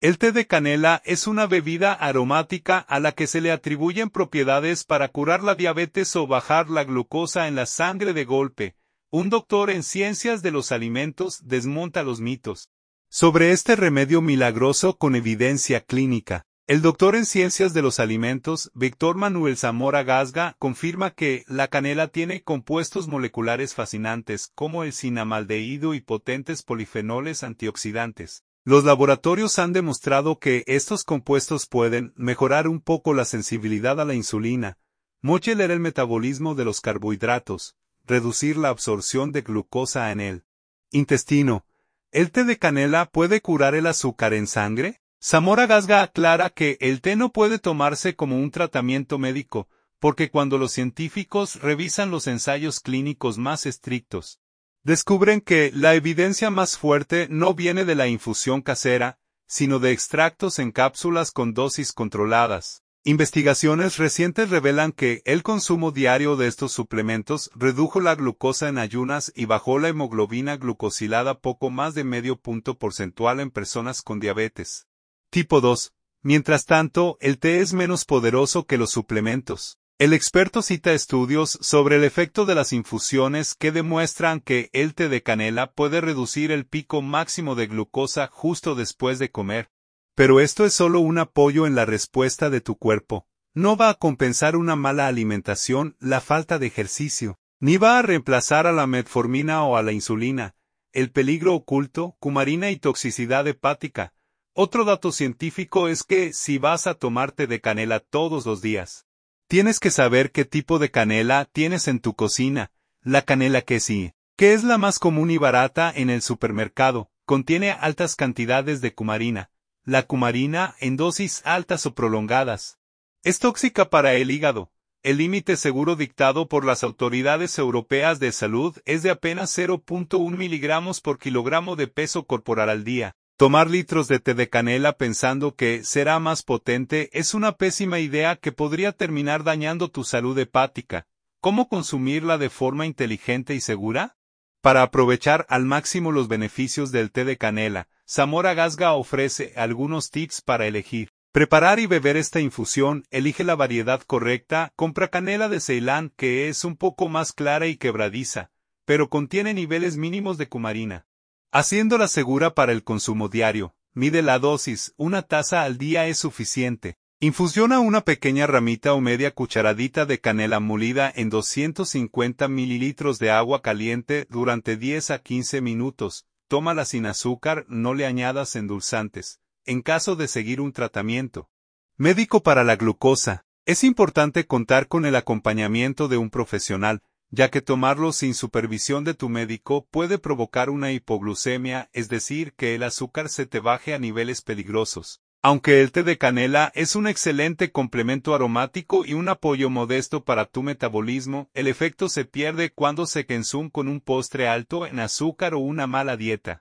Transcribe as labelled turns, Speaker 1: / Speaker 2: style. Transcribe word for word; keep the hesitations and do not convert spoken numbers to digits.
Speaker 1: El té de canela es una bebida aromática a la que se le atribuyen propiedades para curar la diabetes o bajar la glucosa en la sangre de golpe. Un doctor en ciencias de los alimentos desmonta los mitos sobre este remedio milagroso con evidencia clínica. El doctor en ciencias de los alimentos, Víctor Manuel Zamora Gasga, confirma que la canela tiene compuestos moleculares fascinantes como el cinamaldehído y potentes polifenoles antioxidantes. Los laboratorios han demostrado que estos compuestos pueden mejorar un poco la sensibilidad a la insulina, modular el metabolismo de los carbohidratos, reducir la absorción de glucosa en el intestino. ¿El té de canela puede curar el azúcar en sangre? Zamora Gasga aclara que el té no puede tomarse como un tratamiento médico, porque cuando los científicos revisan los ensayos clínicos más estrictos, descubren que la evidencia más fuerte no viene de la infusión casera, sino de extractos en cápsulas con dosis controladas. Investigaciones recientes revelan que el consumo diario de estos suplementos redujo la glucosa en ayunas y bajó la hemoglobina glucosilada poco más de medio punto porcentual en personas con diabetes tipo dos. Mientras tanto, el té es menos poderoso que los suplementos. El experto cita estudios sobre el efecto de las infusiones que demuestran que el té de canela puede reducir el pico máximo de glucosa justo después de comer. Pero esto es solo un apoyo en la respuesta de tu cuerpo. No va a compensar una mala alimentación, la falta de ejercicio, ni va a reemplazar a la metformina o a la insulina, el peligro oculto, cumarina y toxicidad hepática. Otro dato científico es que si vas a tomarte de canela todos los días, tienes que saber qué tipo de canela tienes en tu cocina. La canela que sí, que es la más común y barata en el supermercado, contiene altas cantidades de cumarina. La cumarina, en dosis altas o prolongadas, es tóxica para el hígado. El límite seguro dictado por las autoridades europeas de salud es de apenas cero punto uno miligramos por kilogramo de peso corporal al día. Tomar litros de té de canela pensando que será más potente es una pésima idea que podría terminar dañando tu salud hepática. ¿Cómo consumirla de forma inteligente y segura? Para aprovechar al máximo los beneficios del té de canela, Zamora Gasga ofrece algunos tips para elegir. Preparar y beber esta infusión. Elige la variedad correcta. Compra canela de Ceilán, que es un poco más clara y quebradiza, pero contiene niveles mínimos de cumarina, haciéndola segura para el consumo diario. Mide la dosis, una taza al día es suficiente. Infusiona una pequeña ramita o media cucharadita de canela molida en doscientos cincuenta mililitros de agua caliente durante diez a quince minutos. Tómala sin azúcar, no le añadas endulzantes. En caso de seguir un tratamiento médico para la glucosa, es importante contar con el acompañamiento de un profesional, ya que tomarlo sin supervisión de tu médico puede provocar una hipoglucemia, es decir, que el azúcar se te baje a niveles peligrosos. Aunque el té de canela es un excelente complemento aromático y un apoyo modesto para tu metabolismo, el efecto se pierde cuando se consume con un postre alto en azúcar o una mala dieta.